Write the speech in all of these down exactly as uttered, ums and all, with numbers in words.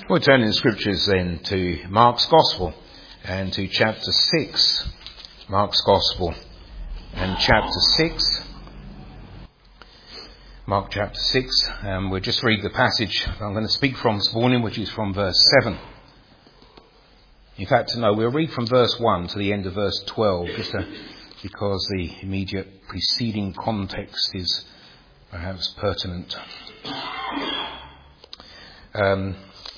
We'll turn in the scriptures then to Mark's Gospel and to chapter six. Mark's Gospel and chapter six. Mark chapter six. Um, we'll just read the passage I'm going to speak from this morning, which is from verse seven. In fact, no, we'll read from verse one to the end of verse twelve, just to, because the immediate preceding context is perhaps pertinent. Um,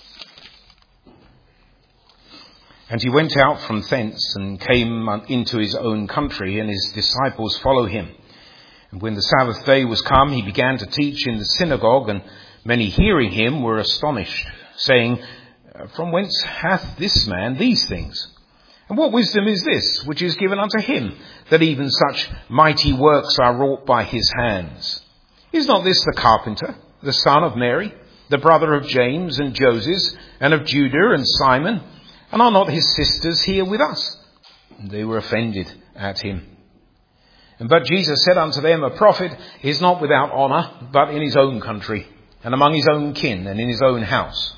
And he went out from thence and came into his own country, and his disciples followed him. And when the Sabbath day was come, he began to teach in the synagogue, and many hearing him were astonished, saying, From whence hath this man these things? And what wisdom is this which is given unto him, that even such mighty works are wrought by his hands? Is not this the carpenter, the son of Mary, the brother of James and Joses, and of Judah and Simon? And are not his sisters here with us? And they were offended at him. And but Jesus said unto them, A prophet is not without honour, but in his own country, and among his own kin, and in his own house.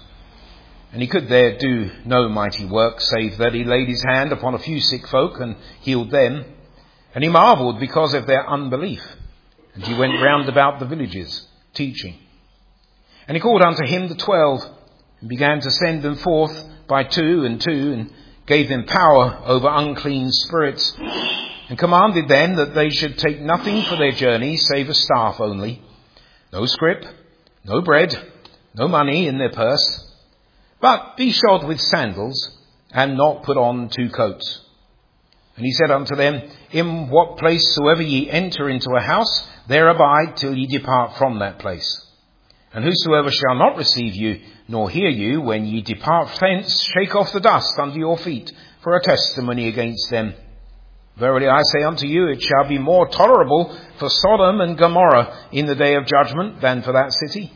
And he could there do no mighty work, save that he laid his hand upon a few sick folk, and healed them. And he marvelled because of their unbelief. And he went round about the villages, teaching. And he called unto him the twelve, and began to send them forth by two and two, and gave them power over unclean spirits, and commanded them that they should take nothing for their journey, save a staff only, no scrip, no bread, no money in their purse, but be shod with sandals, and not put on two coats. And he said unto them, In what place soever ye enter into a house, there abide till ye depart from that place. And whosoever shall not receive you, nor hear you, when ye depart thence, shake off the dust under your feet, for a testimony against them. Verily I say unto you, it shall be more tolerable for Sodom and Gomorrah in the day of judgment than for that city.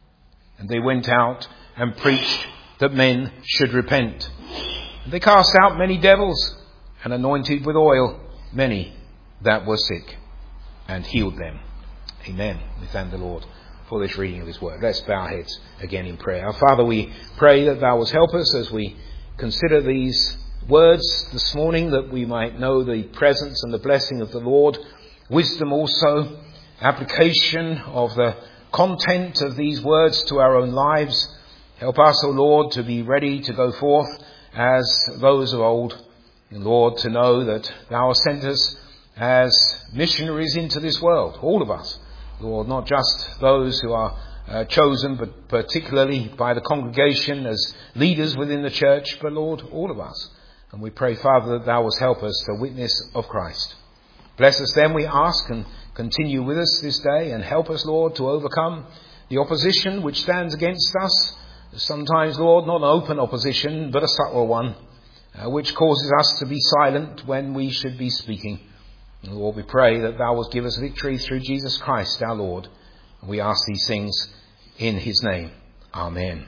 And they went out and preached that men should repent. And they cast out many devils, and anointed with oil many that were sick, and healed them. Amen. We thank the Lord for this reading of his word. Let's bow our heads again in prayer. Our Father, we pray that thou wilt help us as we consider these words this morning, that we might know the presence and the blessing of the Lord, wisdom also, application of the content of these words to our own lives. Help us, O Lord, to be ready to go forth as those of old, and Lord, to know that thou hast sent us as missionaries into this world, all of us. Lord, not just those who are uh, chosen, but particularly by the congregation as leaders within the church, but Lord, all of us. And we pray, Father, that thou wilt help us to witness of Christ. Bless us then, we ask, and continue with us this day, and help us, Lord, to overcome the opposition which stands against us. Sometimes, Lord, not an open opposition, but a subtle one, uh, which causes us to be silent when we should be speaking. Lord, we pray that thou wilt give us victory through Jesus Christ our Lord. And we ask these things in his name. Amen.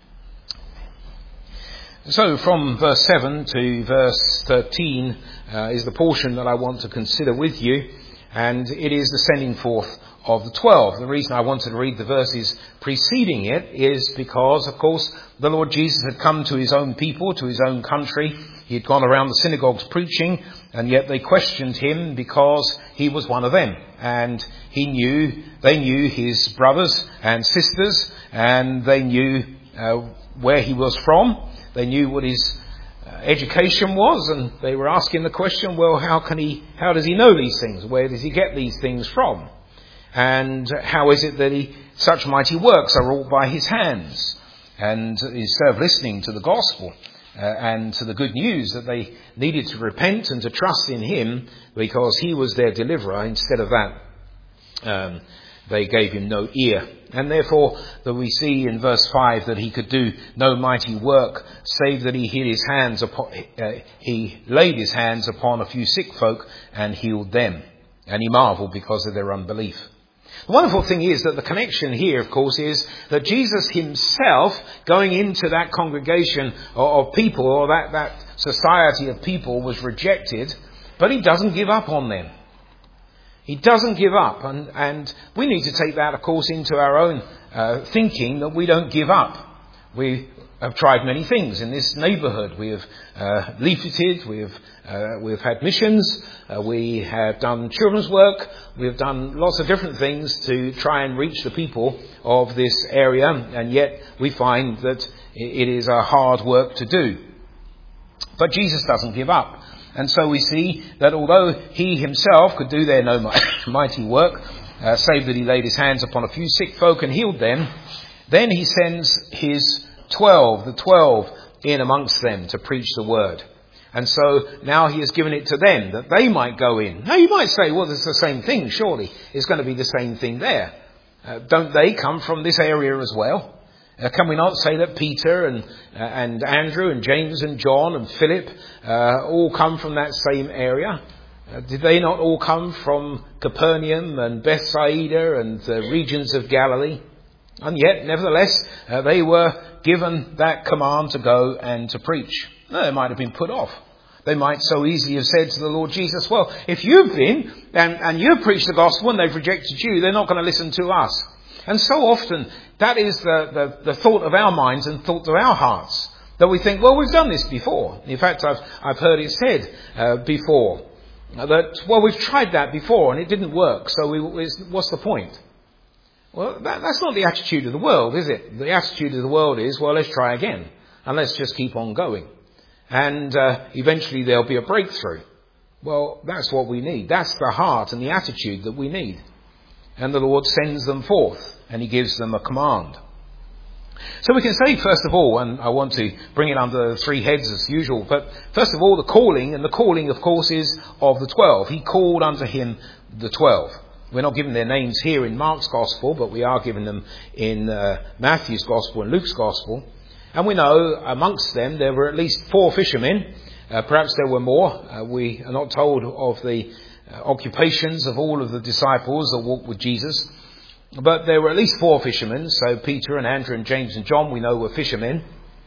So from verse seven to verse thirteen uh, is the portion that I want to consider with you. And it is the sending forth of the twelve. The reason I wanted to read the verses preceding it is because, of course, the Lord Jesus had come to his own people, to his own country. He had gone around the synagogues preaching, and yet they questioned him because he was one of them. And he knew, they knew his brothers and sisters, and they knew uh, where he was from. They knew what his uh, education was, and they were asking the question, well, how can he, how does he know these things? Where does he get these things from? And how is it that he, such mighty works are wrought by his hands? And instead of listening to the gospel, Uh, and to the good news that they needed to repent and to trust in him because he was their deliverer, instead of that, um, they gave him no ear. And therefore, that we see in verse five that he could do no mighty work, save that he hid his hands upon, uh, he laid his hands upon a few sick folk and healed them. And he marvelled because of their unbelief. The wonderful thing is that the connection here, of course, is that Jesus himself, going into that congregation of people, or that, that society of people, was rejected, but he doesn't give up on them. He doesn't give up, and, and we need to take that, of course, into our own uh, thinking, that we don't give up We have tried many things in this neighbourhood. We have uh, leafleted, we have uh, we've had missions, uh, we have done children's work, we have done lots of different things to try and reach the people of this area, and yet we find that it is a hard work to do. But Jesus doesn't give up. And so we see that although he himself could do there no mighty work, uh, save that he laid his hands upon a few sick folk and healed them, then he sends his twelve, the twelve, in amongst them to preach the word. And so now he has given it to them that they might go in. Now you might say, well, it's the same thing, surely. It's going to be the same thing there. Uh, don't they come from this area as well? Uh, can we not say that Peter and uh, and Andrew and James and John and Philip uh, all come from that same area? Uh, did they not all come from Capernaum and Bethsaida and the regions of Galilee? And yet, nevertheless, uh, they were given that command to go and to preach. No, they might have been put off. They might so easily have said to the Lord Jesus, well, if you've been and, and you've preached the gospel and they've rejected you, they're not going to listen to us. And so often, that is the, the, the thought of our minds and thought of our hearts. That we think, well, we've done this before. In fact, I've, I've heard it said uh, before that, well, we've tried that before and it didn't work, so we, what's the point? Well, that, that's not the attitude of the world, is it? The attitude of the world is, well, let's try again. And let's just keep on going. And uh, eventually there'll be a breakthrough. Well, that's what we need. That's the heart and the attitude that we need. And the Lord sends them forth and he gives them a command. So we can say, first of all, and I want to bring it under three heads as usual, but first of all, the calling, and the calling, of course, is of the twelve. He called unto him the twelve. We're not given their names here in Mark's Gospel, but we are given them in uh, Matthew's Gospel and Luke's Gospel. And we know amongst them there were at least four fishermen. Uh, perhaps there were more. Uh, we are not told of the uh, occupations of all of the disciples that walked with Jesus. But there were at least four fishermen. So Peter and Andrew and James and John, we know, were fishermen.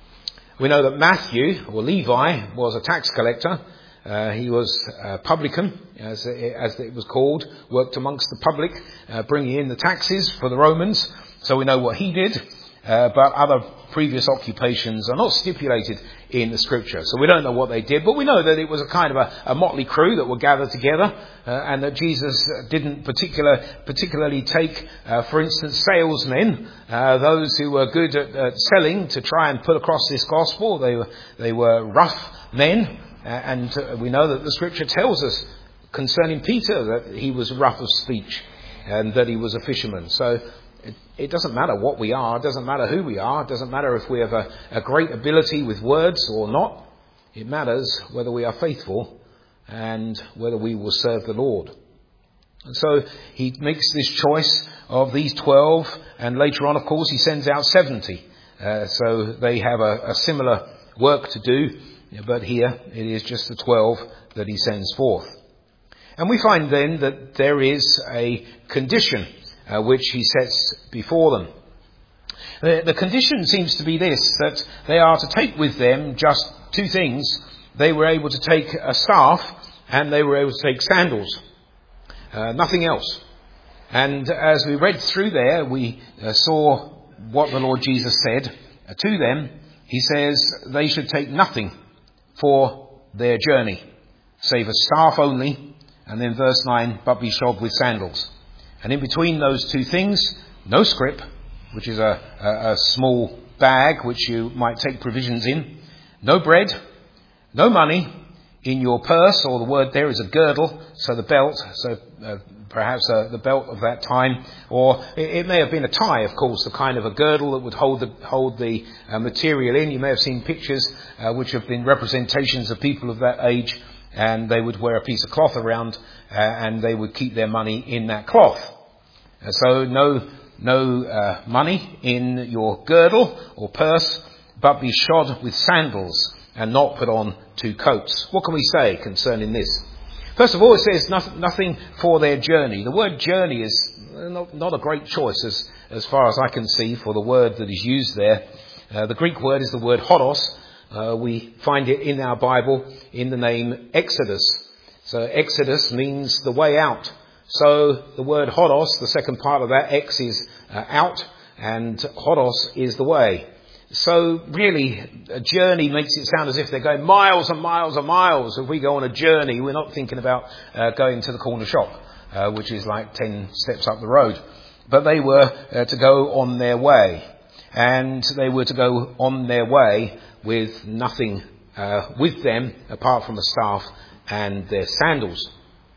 We know that Matthew, or Levi, was a tax collector. Uh, he was a publican, as it, as it was called, worked amongst the public, uh, bringing in the taxes for the Romans. So we know what he did. Uh, but other previous occupations are not stipulated in the scripture. So we don't know what they did, but we know that it was a kind of a, a motley crew that were gathered together, uh, and that Jesus didn't particular, particularly take, uh, for instance, salesmen, uh, those who were good at, at selling, to try and put across this gospel. They were, they were rough men, uh, and uh, we know that the scripture tells us concerning Peter that he was rough of speech and that he was a fisherman. So It, it doesn't matter what we are. It doesn't matter who we are. It doesn't matter if we have a, a great ability with words or not. It matters whether we are faithful and whether we will serve the Lord. And so he makes this choice of these twelve, and later on, of course, he sends out seventy. Uh, so they have a, a similar work to do, but here it is just the twelve that he sends forth. And we find then that there is a condition Uh, which he sets before them. The, the condition seems to be this, that they are to take with them just two things. They were able to take a staff and they were able to take sandals. Uh, nothing else. And as we read through there, we uh, saw what the Lord Jesus said uh, to them. He says they should take nothing for their journey, save a staff only. And then verse nine, but be shod with sandals. And in between those two things, no scrip, which is a, a, a small bag which you might take provisions in, no bread, no money in your purse, or the word there is a girdle, so the belt, so uh, perhaps uh, the belt of that time, or it, it may have been a tie, of course, the kind of a girdle that would hold the, hold the uh, material in. You may have seen pictures uh, which have been representations of people of that age, and they would wear a piece of cloth around, uh, and they would keep their money in that cloth. Uh, so no no uh, money in your girdle or purse, but be shod with sandals and not put on two coats. What can we say concerning this? First of all, it says nothing, nothing for their journey. The word journey is not, not a great choice as, as far as I can see for the word that is used there. Uh, the Greek word is the word hodos. Uh, we find it in our Bible in the name Exodus. So Exodus means the way out. So the word hodos, the second part of that, X is uh, out, and hodos is the way. So really, a journey makes it sound as if they're going miles and miles and miles. If we go on a journey, we're not thinking about uh, going to the corner shop, uh, which is like ten steps up the road. But they were uh, to go on their way. And they were to go on their way with nothing uh, with them apart from a staff and their sandals.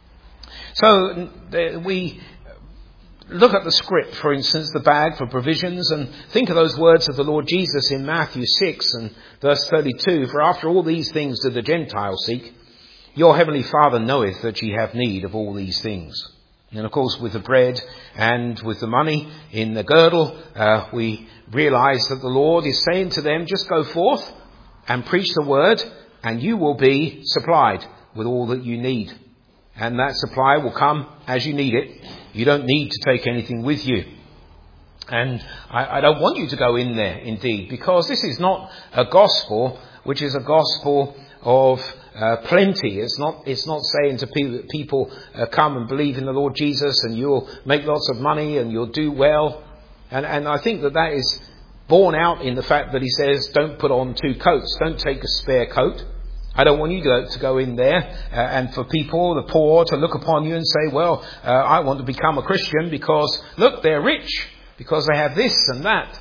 So we look at the script, for instance, the bag for provisions, and think of those words of the Lord Jesus in Matthew six and verse thirty-two. For after all these things do the Gentiles seek, your heavenly Father knoweth that ye have need of all these things. And of course, with the bread and with the money in the girdle, uh, we realise that the Lord is saying to them, just go forth and preach the word, and you will be supplied with all that you need. And that supply will come as you need it. You don't need to take anything with you. And I, I don't want you to go in there, indeed, because this is not a gospel which is a gospel of uh, plenty. It's not It's not saying to people, people uh, come and believe in the Lord Jesus and you'll make lots of money and you'll do well. And, and I think that that is borne out in the fact that he says, don't put on two coats, don't take a spare coat. I don't want you to, to go in there uh, and for people, the poor, to look upon you and say, well, uh, I want to become a Christian because, look, they're rich, because they have this and that.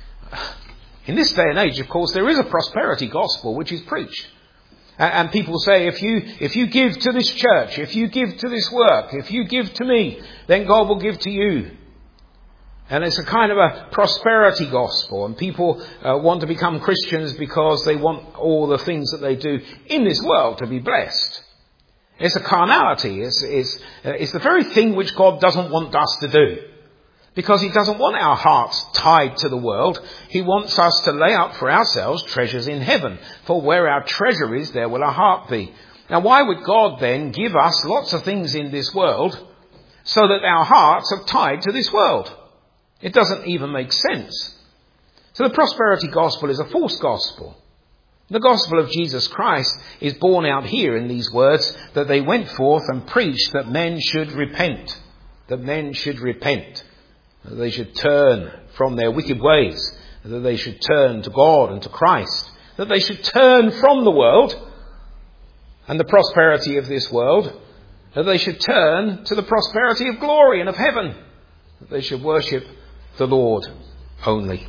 In this day and age, of course, there is a prosperity gospel which is preached. And, and people say, if you if you give to this church, if you give to this work, if you give to me, then God will give to you. And it's a kind of a prosperity gospel, and people uh, want to become Christians because they want all the things that they do in this world to be blessed. It's a carnality. It's, it's, uh, it's the very thing which God doesn't want us to do, because he doesn't want our hearts tied to the world. He wants us to lay up for ourselves treasures in heaven, for where our treasure is, there will our heart be. Now, why would God then give us lots of things in this world so that our hearts are tied to this world? It doesn't even make sense. So the prosperity gospel is a false gospel. The gospel of Jesus Christ is borne out here in these words, that they went forth and preached that men should repent, that men should repent, that they should turn from their wicked ways, that they should turn to God and to Christ, that they should turn from the world and the prosperity of this world, that they should turn to the prosperity of glory and of heaven, that they should worship the Lord only.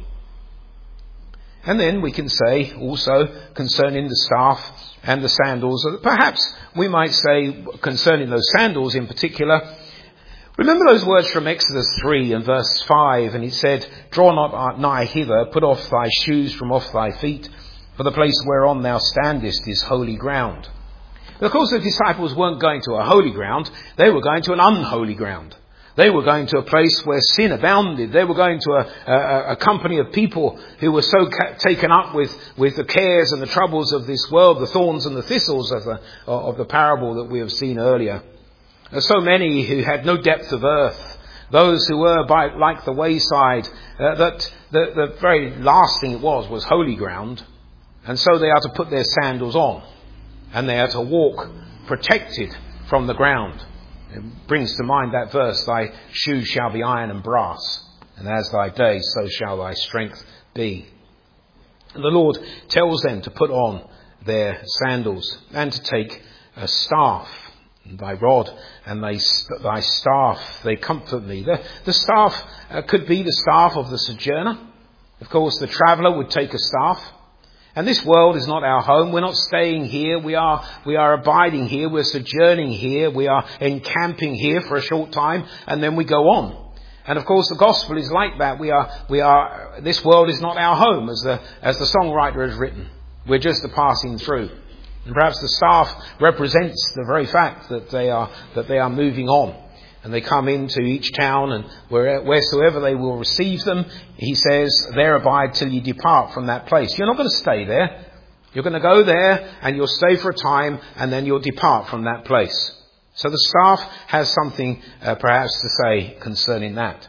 And then we can say also concerning the staff and the sandals, perhaps we might say concerning those sandals in particular, remember those words from Exodus three and verse five, and he said, draw not nigh hither, put off thy shoes from off thy feet, for the place whereon thou standest is holy ground. But of course the disciples weren't going to a holy ground, they were going to an unholy ground. They were going to a place where sin abounded. They were going to a, a, a company of people who were so ca- taken up with, with the cares and the troubles of this world, the thorns and the thistles of the, of the parable that we have seen earlier. There's so many who had no depth of earth, those who were by, like the wayside, uh, that the, the very last thing it was was holy ground. And so they are to put their sandals on, and they are to walk protected from the ground. It brings to mind that verse, thy shoes shall be iron and brass, and as thy days, so shall thy strength be. And the Lord tells them to put on their sandals and to take a staff, and thy rod and thy, thy staff, they comfort me. The, the staff uh, could be the staff of the sojourner. Of course, the traveller would take a staff. And this world is not our home. We're not staying here. We are, we are abiding here. We're sojourning here. We are encamping here for a short time, and then we go on. And of course, the gospel is like that. We are, we are, this world is not our home, as the, as the songwriter has written. We're just a passing through. And perhaps the staff represents the very fact that they are, that they are moving on. And they come into each town, and where, wheresoever they will receive them, he says, there abide till you depart from that place. You're not going to stay there. You're going to go there, and you'll stay for a time, and then you'll depart from that place. So the staff has something uh, perhaps to say concerning that.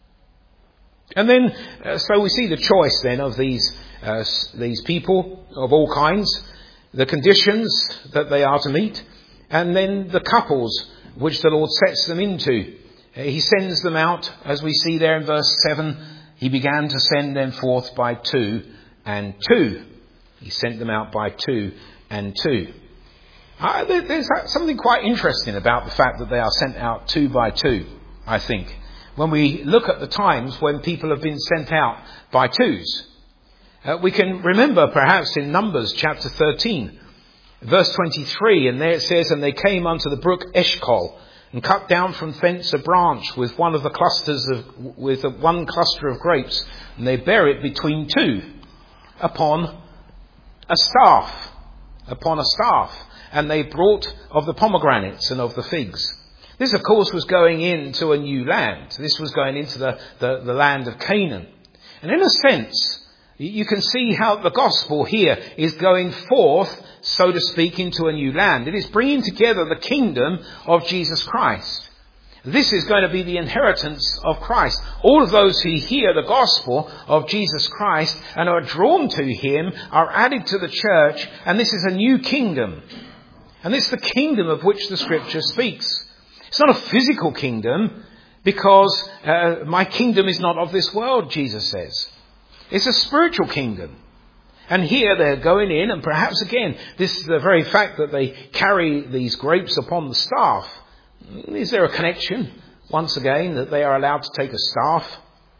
And then, uh, so we see the choice then of these uh, these people of all kinds, the conditions that they are to meet, and then the couples which the Lord sets them into. He sends them out, as we see there in verse seven. He began to send them forth by two and two. He sent them out by two and two. Uh, there, there's something quite interesting about the fact that they are sent out two by two, I think, when we look at the times when people have been sent out by twos. Uh, we can remember perhaps in Numbers chapter thirteen, verse twenty-three, and there it says, "And they came unto the brook Eshcol, and cut down from thence a branch with one of the clusters of, with a, one cluster of grapes, and they bare it between two, upon a staff, upon a staff, and they brought of the pomegranates and of the figs." This, of course, was going into a new land. This was going into the, the, the land of Canaan. And in a sense, you can see how the gospel here is going forth, so to speak, into a new land. It is bringing together the kingdom of Jesus Christ. This is going to be the inheritance of Christ. All of those who hear the gospel of Jesus Christ and are drawn to him are added to the church, and this is a new kingdom. And this is the kingdom of which the scripture speaks. It's not a physical kingdom, because uh, my kingdom is not of this world, Jesus says. It's a spiritual kingdom. And here they're going in, and perhaps again, this is the very fact that they carry these grapes upon the staff. Is there a connection, once again, that they are allowed to take a staff?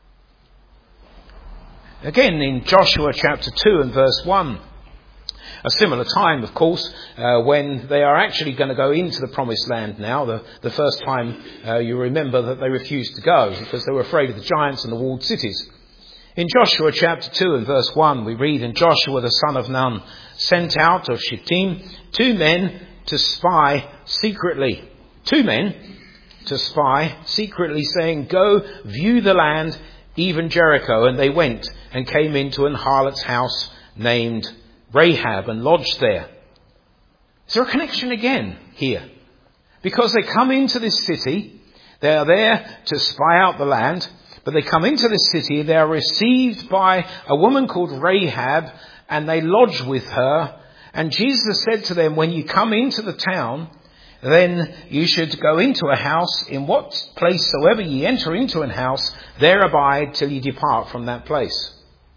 Again, in Joshua chapter two and verse one, a similar time, of course, uh, when they are actually going to go into the promised land now. The, the first time uh, you remember that they refused to go because they were afraid of the giants and the walled cities. In Joshua chapter two and verse one, we read, "And Joshua the son of Nun sent out of Shittim two men to spy secretly." Two men to spy secretly, saying, "Go view the land, even Jericho." And they went and came into an harlot's house named Rahab and lodged there. Is there a connection again here? Because they come into this city, they are there to spy out the land, but they come into this city, they are received by a woman called Rahab, and they lodge with her. And Jesus said to them, when you come into the town, then you should go into a house, in what place soever ye enter into an house, there abide till ye depart from that place.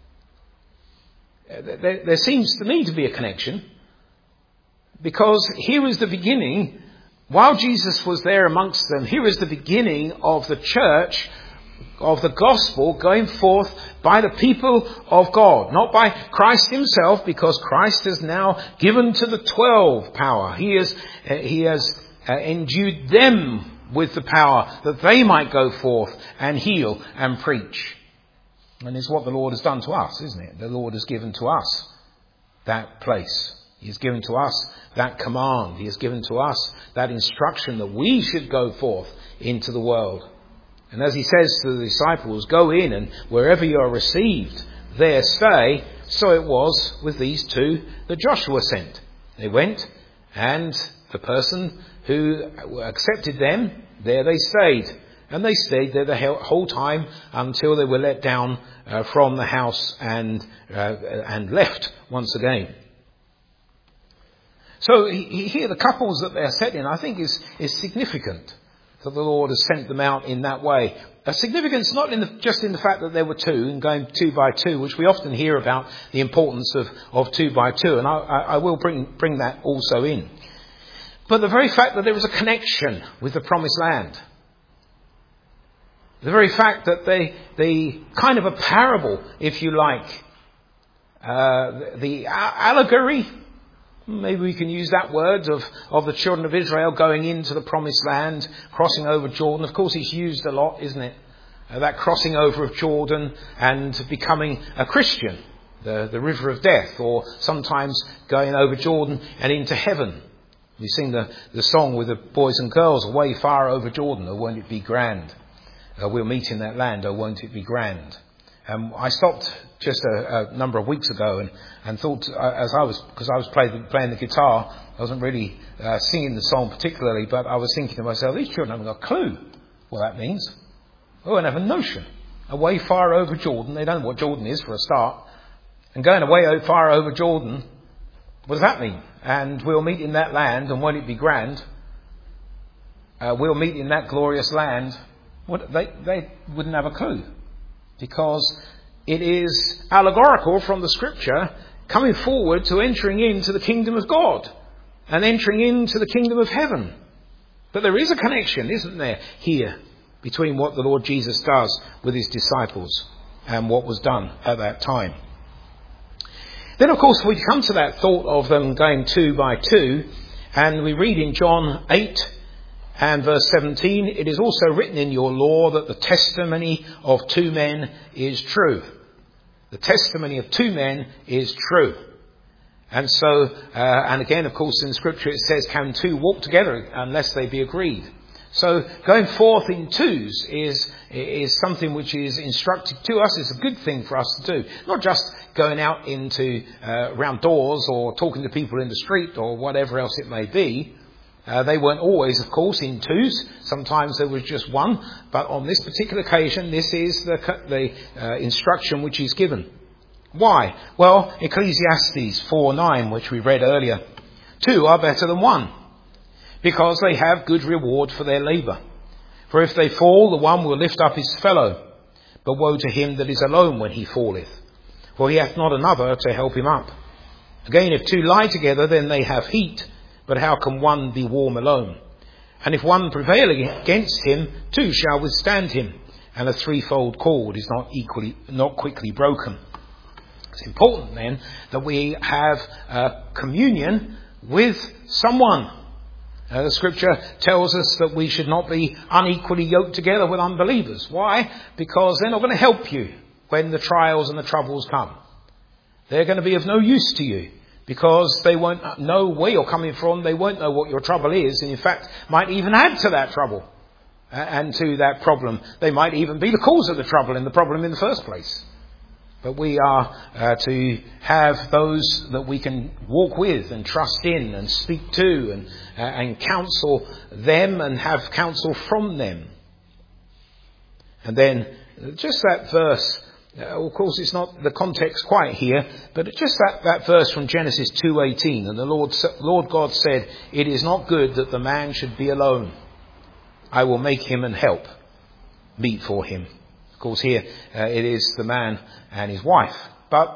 There, there seems to me to be a connection, because here is the beginning, while Jesus was there amongst them, here is the beginning of the church, of the gospel going forth by the people of God, not by Christ himself, because Christ has now given to the twelve power. He has, uh, he has uh, endued them with the power that they might go forth and heal and preach. And it's what the Lord has done to us, isn't it? The Lord has given to us that place. He has given to us that command. He has given to us that instruction that we should go forth into the world. And as he says to the disciples, go in and wherever you are received, there stay. So it was with these two that Joshua sent. They went, and the person who accepted them, there they stayed. And they stayed there the whole time until they were let down uh, from the house and uh, and left once again. So here the couples that they're set in, I think, is, is significant that the Lord has sent them out in that way. A significance not in the, just in the fact that there were two and going two by two, which we often hear about the importance of, of two by two, and I, I will bring bring that also in. But the very fact that there was a connection with the promised land. The very fact that they, the kind of a parable, if you like, uh, the, the allegory, maybe we can use that word, of, of the children of Israel going into the promised land, crossing over Jordan. Of course, it's used a lot, isn't it? Uh, that crossing over of Jordan and becoming a Christian, the, the river of death, or sometimes going over Jordan and into heaven. We sing the, the song with the boys and girls, away far over Jordan, or won't it be grand? Uh, we'll meet in that land, or won't it be grand? Um, I stopped just a, a number of weeks ago and, and thought, uh, as I was, because I was playing, playing the guitar, I wasn't really uh, singing the song particularly, but I was thinking to myself, these children haven't got a clue what that means. They won't have a notion. Away far over Jordan, they don't know what Jordan is for a start. And going away far over Jordan, what does that mean? And we'll meet in that land, and won't it be grand? Uh, we'll meet in that glorious land. What, they, they wouldn't have a clue, because it is allegorical from the scripture coming forward to entering into the kingdom of God and entering into the kingdom of heaven. But there is a connection, isn't there, here between what the Lord Jesus does with his disciples and what was done at that time. Then, of course, we come to that thought of them going two by two, and we read in John eight and verse seventeen, "It is also written in your law that the testimony of two men is true." The testimony of two men is true. And so, uh, and again, of course, in Scripture it says, "Can two walk together unless they be agreed?" So going forth in twos is is something which is instructive to us. It's a good thing for us to do. Not just going out into uh, around doors or talking to people in the street or whatever else it may be. Uh, they weren't always, of course, in twos. Sometimes there was just one. But on this particular occasion, this is the, the uh, instruction which is given. Why? Well, Ecclesiastes four nine, which we read earlier. Two are better than one, because they have good reward for their labour. For if they fall, the one will lift up his fellow. But woe to him that is alone when he falleth, for he hath not another to help him up. Again, if two lie together, then they have heat. But how can one be warm alone? And if one prevail against him, two shall withstand him. And a threefold cord is not equally, not quickly broken. It's important then that we have uh, communion with someone. Uh, the scripture tells us that we should not be unequally yoked together with unbelievers. Why? Because they're not going to help you when the trials and the troubles come. They're going to be of no use to you, because they won't know where you're coming from. They won't know what your trouble is, and in fact might even add to that trouble uh, and to that problem. They might even be the cause of the trouble and the problem in the first place. But we are uh, to have those that we can walk with and trust in and speak to and, uh, and counsel them and have counsel from them. And then just that verse, uh, of course it's not the context quite here, but just that, that verse from Genesis two eighteen. And the Lord, Lord God said, "It is not good that the man should be alone. I will make him an help meet for him." Of course, here uh, it is the man and his wife. But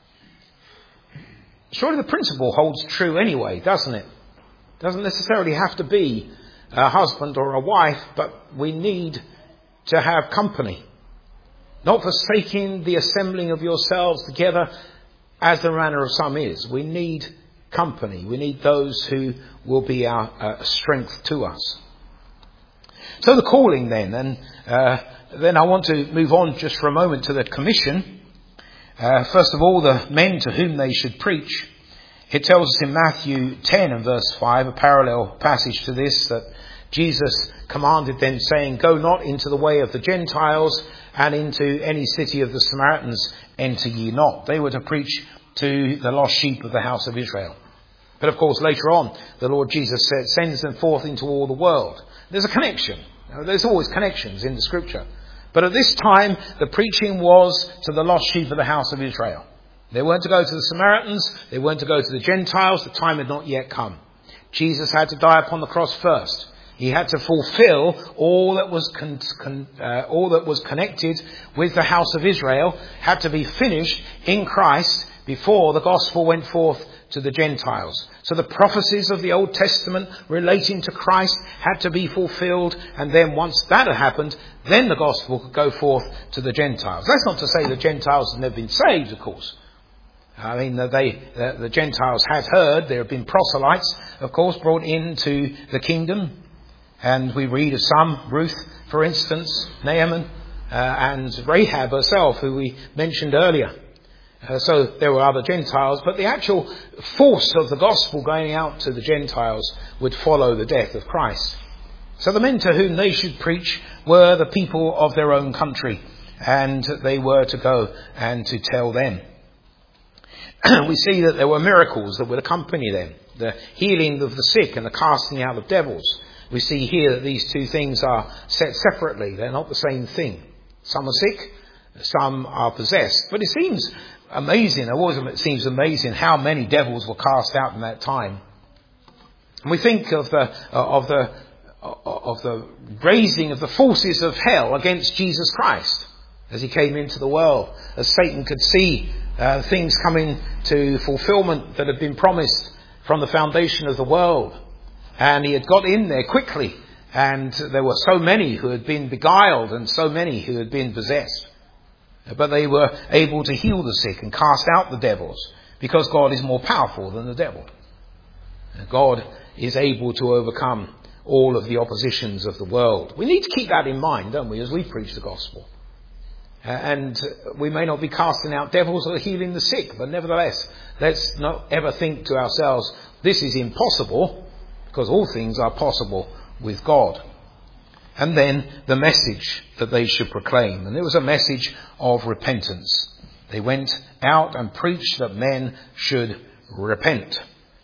surely the principle holds true anyway, doesn't it? Doesn't necessarily have to be a husband or a wife, but we need to have company. Not forsaking the assembling of yourselves together, as the manner of some is. We need company. We need those who will be our uh, strength to us. So the calling then, and uh, then I want to move on just for a moment to the commission. Uh, first of all, the men to whom they should preach. It tells us in Matthew ten and verse five, a parallel passage to this, that Jesus commanded them, saying, "Go not into the way of the Gentiles, and into any city of the Samaritans enter ye not." They were to preach to the lost sheep of the house of Israel. But of course, later on, the Lord Jesus said, sends them forth into all the world. There's a connection. There's always connections in the scripture. But at this time, the preaching was to the lost sheep of the house of Israel. They weren't to go to the Samaritans. They weren't to go to the Gentiles. The time had not yet come. Jesus had to die upon the cross first. He had to fulfill all that was con- con- uh, all that was connected with the house of Israel, had to be finished in Christ before the gospel went forth to the Gentiles. So the prophecies of the Old Testament relating to Christ had to be fulfilled, and then once that had happened, then the gospel could go forth to the Gentiles. That's not to say the Gentiles had never been saved, of course. I mean, they, the, the Gentiles had heard. There have been proselytes, of course, brought into the kingdom. And we read of some, Ruth, for instance, Naaman, uh, and Rahab herself, who we mentioned earlier. Uh, so there were other Gentiles, but the actual force of the gospel going out to the Gentiles would follow the death of Christ. So the men to whom they should preach were the people of their own country, and they were to go and to tell them. We see that there were miracles that would accompany them, the healing of the sick and the casting out of devils. We see here that these two things are set separately. They're not the same thing. Some are sick, some are possessed. But it seems amazing, it always it seems amazing how many devils were cast out in that time. And we think of the uh, of the uh, of the raising of the forces of hell against Jesus Christ. as he came into the world, as Satan could see uh, things coming to fulfillment that had been promised from the foundation of the world. And he had got in there quickly, and there were so many who had been beguiled and so many who had been possessed. But they were able to heal the sick and cast out the devils, because God is more powerful than the devil. God is able to overcome all of the oppositions of the world. We need to keep that in mind, don't we, as we preach the gospel. Uh, and we may not be casting out devils or healing the sick, but nevertheless, let's not ever think to ourselves, this is impossible, because all things are possible with God. And then the message that they should proclaim. And it was a message of repentance. They went out and preached that men should repent.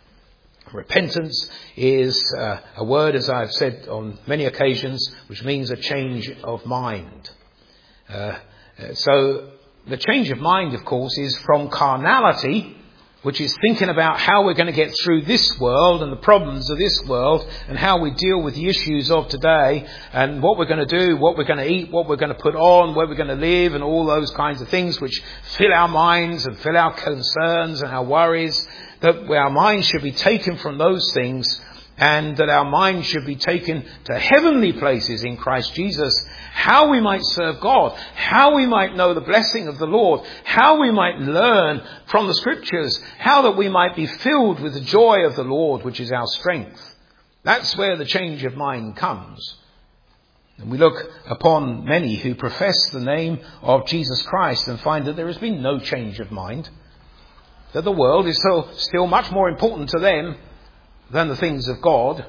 Repentance is uh, a word, as I've said on many occasions, which means a change of mind. Uh, so the change of mind, of course, is from carnality, which is thinking about how we're going to get through this world and the problems of this world and how we deal with the issues of today and what we're going to do, what we're going to eat, what we're going to put on, where we're going to live, and all those kinds of things which fill our minds and fill our concerns and our worries. That our minds should be taken from those things, and that our minds should be taken to heavenly places in Christ Jesus. How we might serve God, how we might know the blessing of the Lord, how we might learn from the Scriptures, how that we might be filled with the joy of the Lord, which is our strength. That's where the change of mind comes. And we look upon many who profess the name of Jesus Christ and find that there has been no change of mind. That the world is still, still much more important to them than the things of God.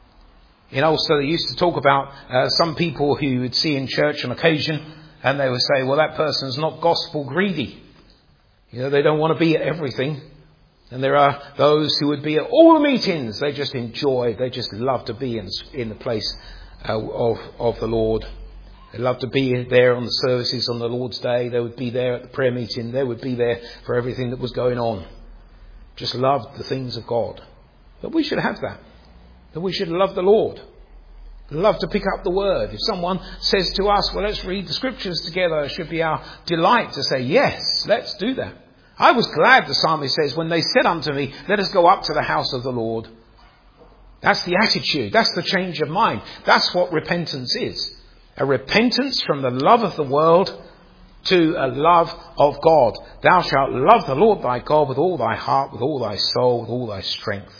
In Ulster, they used to talk about uh, some people who you would see in church on occasion, and they would say, well, that person's not gospel greedy. You know, they don't want to be at everything. And there are those who would be at all the meetings. They just enjoy, they just love to be in, in the place uh, of, of the Lord. They love to be there on the services on the Lord's Day. They would be there at the prayer meeting. They would be there for everything that was going on. Just loved the things of God. But we should have that. That we should love the Lord. Love to pick up the word. If someone says to us, well, let's read the Scriptures together, it should be our delight to say, yes, let's do that. I was glad, the psalmist says, when they said unto me, let us go up to the house of the Lord. That's the attitude. That's the change of mind. That's what repentance is. A repentance from the love of the world to a love of God. Thou shalt love the Lord thy God with all thy heart, with all thy soul, with all thy strength.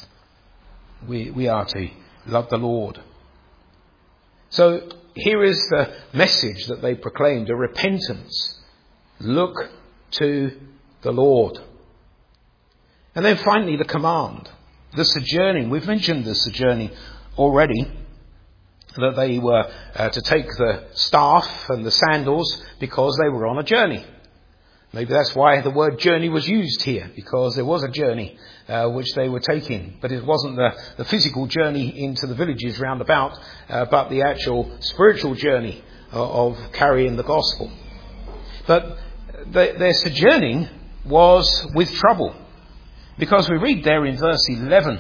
We, we are to love the Lord. So here is the message that they proclaimed, a repentance. Look to the Lord. And then finally the command, the sojourning. We've mentioned the sojourning already. That they were uh, to take the staff and the sandals because they were on a journey. Maybe that's why the word journey was used here, because there was a journey uh, which they were taking. But it wasn't the, the physical journey into the villages round about, uh, but the actual spiritual journey of, of carrying the gospel. But the, their sojourning was with trouble, because we read there in verse eleven,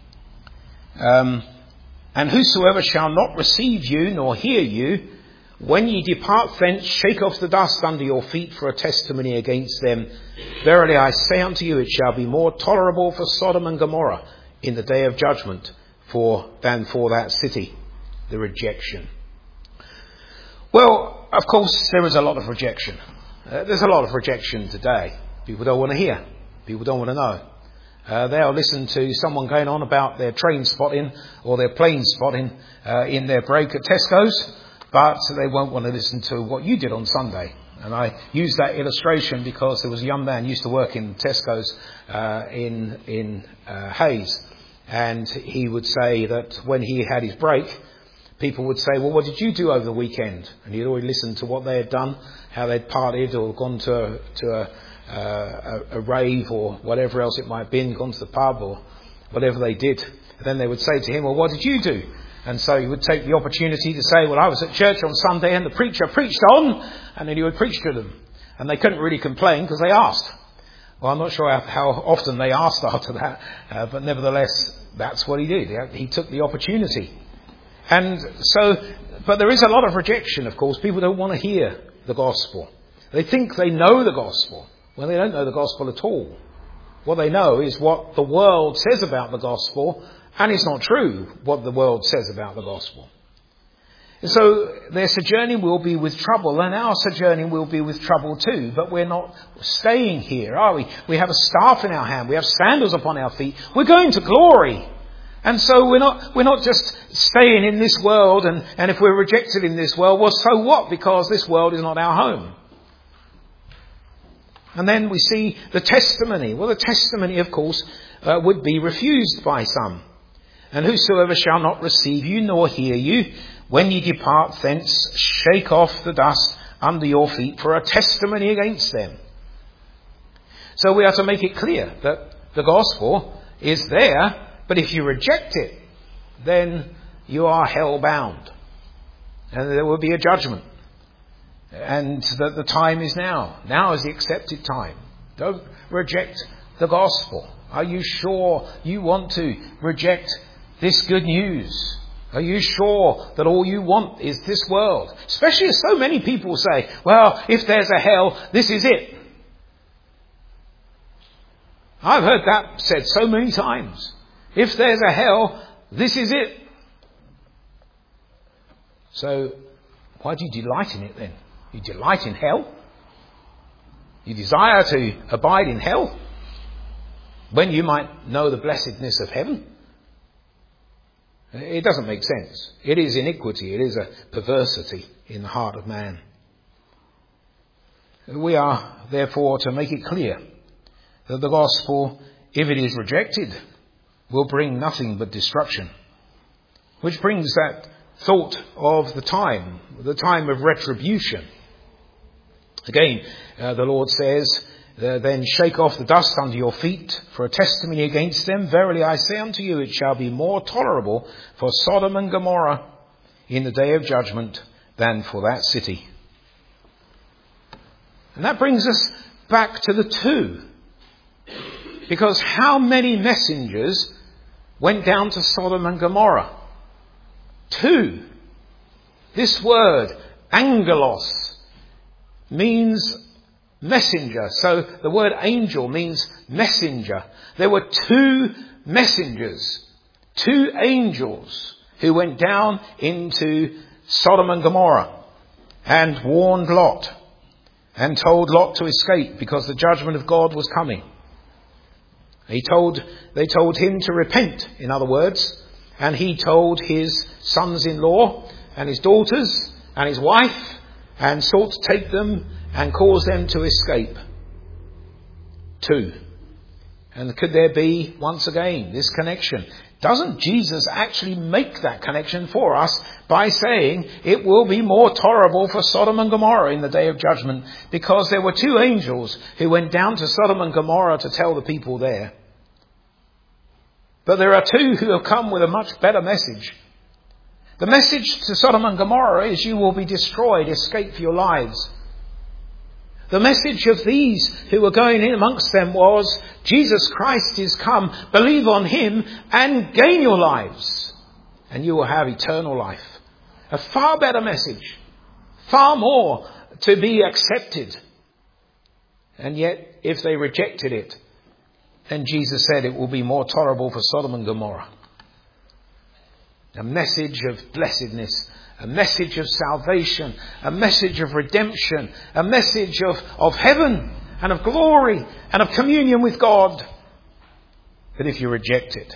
um, and whosoever shall not receive you nor hear you, when ye depart thence, shake off the dust under your feet for a testimony against them. Verily I say unto you, it shall be more tolerable for Sodom and Gomorrah in the day of judgment for than for that city, the rejection. Well, of course, there is a lot of rejection. Uh, there's a lot of rejection today. People don't want to hear. People don't want to know. Uh, they'll listen to someone going on about their train spotting or their plane spotting uh, in their break at Tesco's, but they won't want to listen to what you did on Sunday. And I use that illustration because there was a young man who used to work in Tesco's uh, in in uh, Hayes, and he would say that when he had his break, people would say, well, what did you do over the weekend? And he'd always listen to what they had done, how they'd partied or gone to, to a, uh, a, a rave or whatever else it might have been, gone to the pub or whatever they did. And then they would say to him, well, what did you do? And so he would take the opportunity to say, well, I was at church on Sunday and the preacher preached on, and then he would preach to them. And they couldn't really complain because they asked. Well, I'm not sure how, how often they asked after that, uh, but nevertheless, that's what he did. He took the opportunity. And so, but there is a lot of rejection, of course. People don't want to hear the gospel. They think they know the gospel. Well, they don't know the gospel at all. What they know is what the world says about the gospel, and it's not true what the world says about the gospel. And so their sojourning will be with trouble, and our sojourning will be with trouble too. But we're not staying here, are we? We have a staff in our hand. We have sandals upon our feet. We're going to glory. And so we're not we're not just staying in this world, and, and if we're rejected in this world, well, so what? Because this world is not our home. And then we see the testimony. Well, the testimony, of course, uh, would be refused by some. And whosoever shall not receive you nor hear you, when ye depart thence, shake off the dust under your feet for a testimony against them. So we are to make it clear that the gospel is there, but if you reject it, then you are hell-bound. And there will be a judgment. And that the time is now. Now is the accepted time. Don't reject the gospel. Are you sure you want to reject this good news? Are you sure that all you want is this world? Especially as so many people say, well, if there's a hell, this is it. I've heard that said so many times. If there's a hell, this is it. So, why do you delight in it then? You delight in hell? You desire to abide in hell? When you might know the blessedness of heaven? It doesn't make sense. It is iniquity. It is a perversity in the heart of man. We are, therefore, to make it clear that the gospel, if it is rejected, will bring nothing but destruction. Which brings that thought of the time, the time of retribution. Again, uh, the Lord says, uh, then shake off the dust under your feet for a testimony against them. Verily I say unto you, it shall be more tolerable for Sodom and Gomorrah in the day of judgment than for that city. And that brings us back to the two. Because how many messengers went down to Sodom and Gomorrah? Two. This word, angelos, means messenger. So the word angel means messenger. There were two messengers, two angels who went down into Sodom and Gomorrah and warned Lot and told Lot to escape because the judgment of God was coming. He told, they told him to repent, in other words, and he told his sons-in-law and his daughters and his wife and sought to take them and cause them to escape. Two. And could there be, once again, this connection? Doesn't Jesus actually make that connection for us by saying it will be more tolerable for Sodom and Gomorrah in the day of judgment because there were two angels who went down to Sodom and Gomorrah to tell the people there. But there are two who have come with a much better message. The message to Sodom and Gomorrah is you will be destroyed, escape for your lives. The message of these who were going in amongst them was Jesus Christ is come, believe on him and gain your lives and you will have eternal life. A far better message, far more to be accepted. And yet if they rejected it, then Jesus said it will be more tolerable for Sodom and Gomorrah. A message of blessedness, a message of salvation, a message of redemption, a message of, of heaven and of glory and of communion with God. But if you reject it,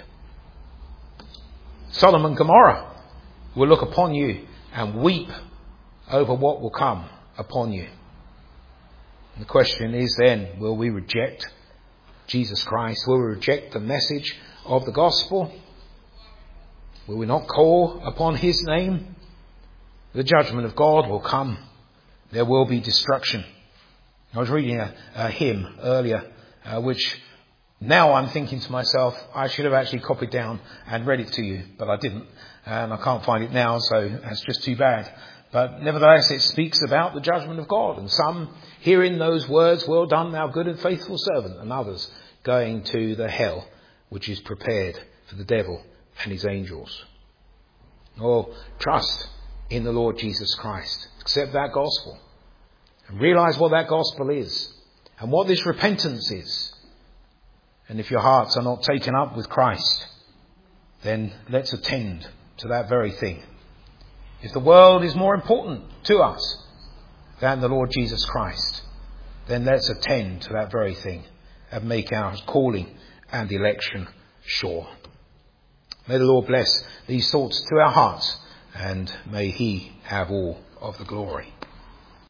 Sodom and Gomorrah will look upon you and weep over what will come upon you. And the question is then, will we reject Jesus Christ? Will we reject the message of the gospel? Will we not call upon his name? The judgment of God will come. There will be destruction. I was reading a, a hymn earlier, uh, which now I'm thinking to myself, I should have actually copied down and read it to you, but I didn't. And I can't find it now, so that's just too bad. But nevertheless, it speaks about the judgment of God. And some hearing those words, well done, thou good and faithful servant. And others going to the hell, which is prepared for the devil and his angels. Oh, trust in the Lord Jesus Christ. Accept that gospel Realize what that gospel is and what this repentance is. And if your hearts are not taken up with Christ, then let's attend to that very thing. If the world is more important to us than the Lord Jesus Christ, then let's attend to that very thing and make our calling and election sure. May the Lord bless these thoughts to our hearts, and may he have all of the glory.